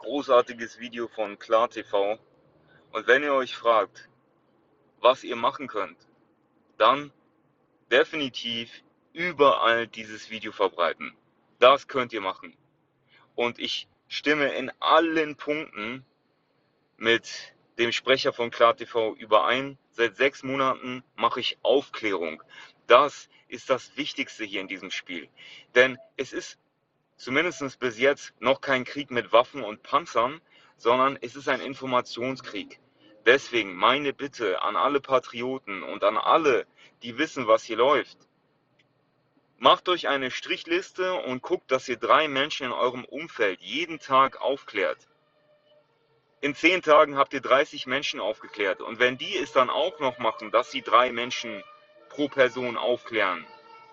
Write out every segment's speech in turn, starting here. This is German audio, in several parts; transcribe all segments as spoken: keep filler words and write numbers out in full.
Großartiges Video von KlarTV. Und wenn ihr euch fragt, was ihr machen könnt, dann definitiv überall dieses Video verbreiten. Das könnt ihr machen. Und ich stimme in allen Punkten mit dem Sprecher von KlarTV überein. Seit sechs Monaten mache ich Aufklärung. Das ist das Wichtigste hier in diesem Spiel. Denn es ist zumindest bis jetzt noch kein Krieg mit Waffen und Panzern, sondern es ist ein Informationskrieg. Deswegen meine Bitte an alle Patrioten und an alle, die wissen, was hier läuft. Macht euch eine Strichliste und guckt, dass ihr drei Menschen in eurem Umfeld jeden Tag aufklärt. In zehn Tagen habt ihr dreißig Menschen aufgeklärt. Und wenn die es dann auch noch machen, dass sie drei Menschen pro Person aufklären,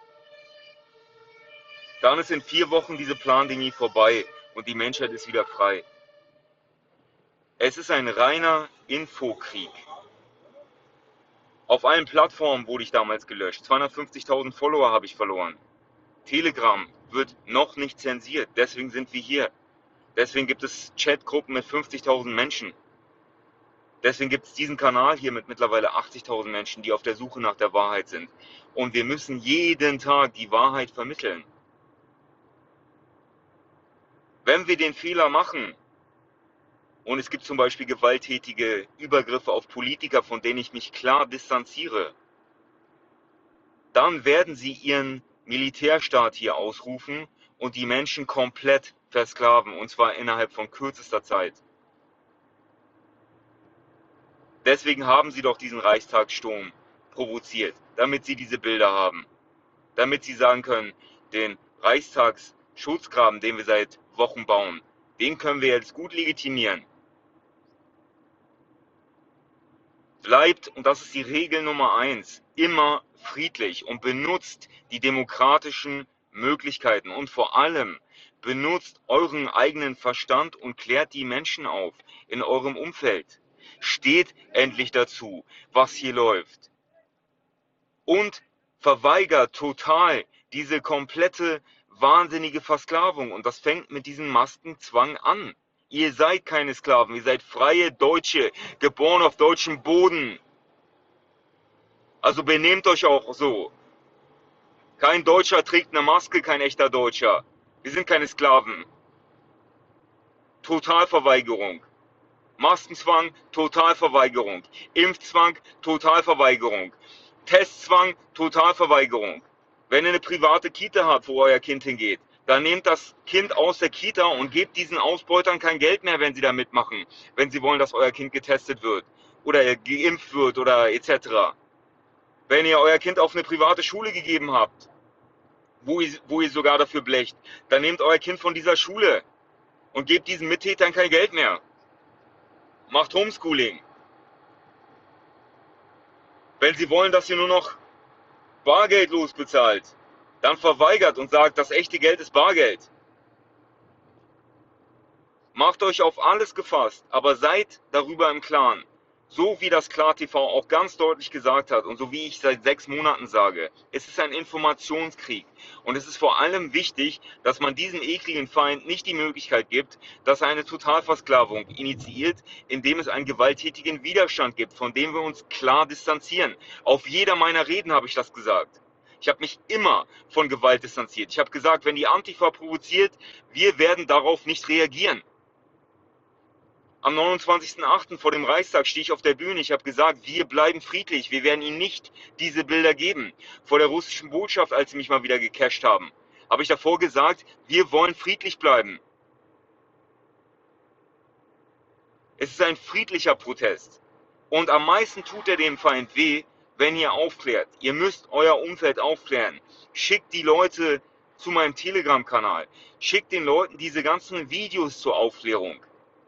dann ist in vier Wochen diese Plandemie vorbei und die Menschheit ist wieder frei. Es ist ein reiner Infokrieg. Auf allen Plattformen wurde ich damals gelöscht. zweihundertfünfzigtausend Follower habe ich verloren. Telegram wird noch nicht zensiert, deswegen sind wir hier. Deswegen gibt es Chatgruppen mit fünfzigtausend Menschen. Deswegen gibt es diesen Kanal hier mit mittlerweile achtzigtausend Menschen, die auf der Suche nach der Wahrheit sind. Und wir müssen jeden Tag die Wahrheit vermitteln. Wenn wir den Fehler machen, und es gibt zum Beispiel gewalttätige Übergriffe auf Politiker, von denen ich mich klar distanziere, dann werden sie ihren Militärstaat hier ausrufen und die Menschen komplett versklaven, und zwar innerhalb von kürzester Zeit. Deswegen haben sie doch diesen Reichstagssturm provoziert, damit sie diese Bilder haben. Damit sie sagen können, den Reichstagsschutzgraben, den wir seit Wochen bauen, den können wir jetzt gut legitimieren. Bleibt, und das ist die Regel Nummer eins, immer friedlich und benutzt die demokratischen Möglichkeiten und vor allem benutzt euren eigenen Verstand und klärt die Menschen auf in eurem Umfeld. Steht endlich dazu, was hier läuft. Und verweigert total diese komplette wahnsinnige Versklavung. Und das fängt mit diesem Maskenzwang an. Ihr seid keine Sklaven, ihr seid freie Deutsche, geboren auf deutschem Boden. Also benehmt euch auch so. Kein Deutscher trägt eine Maske, kein echter Deutscher. Wir sind keine Sklaven. Totalverweigerung. Maskenzwang, Totalverweigerung. Impfzwang, Totalverweigerung. Testzwang, Totalverweigerung. Wenn ihr eine private Kita habt, wo euer Kind hingeht, dann nehmt das Kind aus der Kita und gebt diesen Ausbeutern kein Geld mehr, wenn sie da mitmachen, wenn sie wollen, dass euer Kind getestet wird oder geimpft wird oder et cetera. Wenn ihr euer Kind auf eine private Schule gegeben habt, wo ihr, wo ihr sogar dafür blecht, dann nehmt euer Kind von dieser Schule und gebt diesen Mittätern kein Geld mehr. Macht Homeschooling. Wenn sie wollen, dass ihr nur noch bargeldlos bezahlt, dann verweigert und sagt, das echte Geld ist Bargeld. Macht euch auf alles gefasst, aber seid darüber im Klaren. So wie das KlarTV auch ganz deutlich gesagt hat und so wie ich seit sechs Monaten sage, es ist ein Informationskrieg. Und es ist vor allem wichtig, dass man diesem ekligen Feind nicht die Möglichkeit gibt, dass er eine Totalversklavung initiiert, indem es einen gewalttätigen Widerstand gibt, von dem wir uns klar distanzieren. Auf jeder meiner Reden habe ich das gesagt. Ich habe mich immer von Gewalt distanziert. Ich habe gesagt, wenn die Antifa provoziert, wir werden darauf nicht reagieren. Am neunundzwanzigsten achten vor dem Reichstag stehe ich auf der Bühne. Ich habe gesagt, wir bleiben friedlich. Wir werden ihnen nicht diese Bilder geben. Vor der russischen Botschaft, als sie mich mal wieder gecasht haben, habe ich davor gesagt, wir wollen friedlich bleiben. Es ist ein friedlicher Protest. Und am meisten tut er dem Feind weh, wenn ihr aufklärt. Ihr müsst euer Umfeld aufklären. Schickt die Leute zu meinem Telegram-Kanal. Schickt den Leuten diese ganzen Videos zur Aufklärung.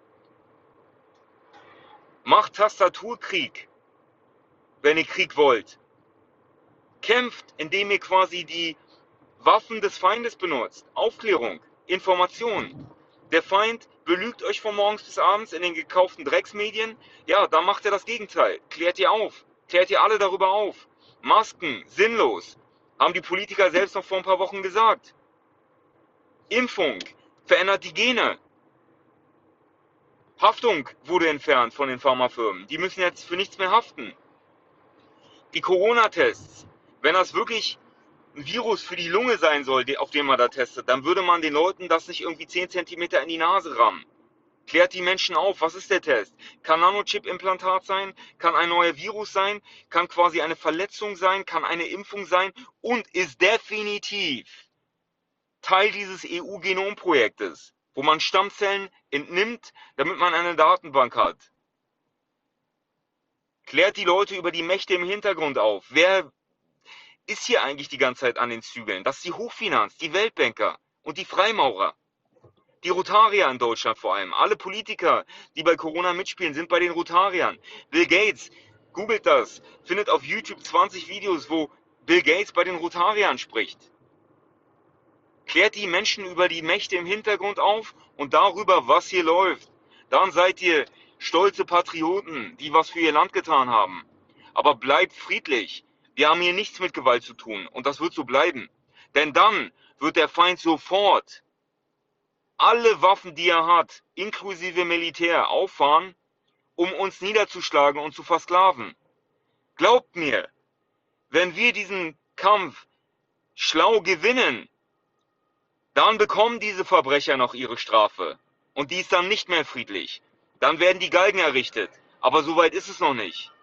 Macht Tastaturkrieg, wenn ihr Krieg wollt. Kämpft, indem ihr quasi die Waffen des Feindes benutzt. Aufklärung, Information. Der Feind belügt euch von morgens bis abends in den gekauften Drecksmedien. Ja, dann macht er das Gegenteil. Klärt ihr auf. Klärt ihr alle darüber auf. Masken, sinnlos. Haben die Politiker selbst noch vor ein paar Wochen gesagt. Impfung verändert die Gene. Haftung wurde entfernt von den Pharmafirmen. Die müssen jetzt für nichts mehr haften. Die Corona-Tests, wenn das wirklich ein Virus für die Lunge sein soll, auf den man da testet, dann würde man den Leuten das nicht irgendwie zehn Zentimeter in die Nase rammen. Klärt die Menschen auf, was ist der Test? Kann Nanochip-Implantat sein? Kann ein neuer Virus sein? Kann quasi eine Verletzung sein? Kann eine Impfung sein? Und ist definitiv Teil dieses E U-Genomprojektes, wo man Stammzellen entnimmt, damit man eine Datenbank hat. Klärt die Leute über die Mächte im Hintergrund auf. Wer ist hier eigentlich die ganze Zeit an den Zügeln? Das ist die Hochfinanz, die Weltbanker und die Freimaurer. Die Rotarier in Deutschland vor allem. Alle Politiker, die bei Corona mitspielen, sind bei den Rotariern. Bill Gates, googelt das, findet auf YouTube zwanzig Videos, wo Bill Gates bei den Rotariern spricht. Klärt die Menschen über die Mächte im Hintergrund auf und darüber, was hier läuft. Dann seid ihr stolze Patrioten, die was für ihr Land getan haben. Aber bleibt friedlich. Wir haben hier nichts mit Gewalt zu tun und das wird so bleiben. Denn dann wird der Feind sofort alle Waffen, die er hat, inklusive Militär, auffahren, um uns niederzuschlagen und zu versklaven. Glaubt mir, wenn wir diesen Kampf schlau gewinnen, dann bekommen diese Verbrecher noch ihre Strafe. Und die ist dann nicht mehr friedlich. Dann werden die Galgen errichtet. Aber so weit ist es noch nicht.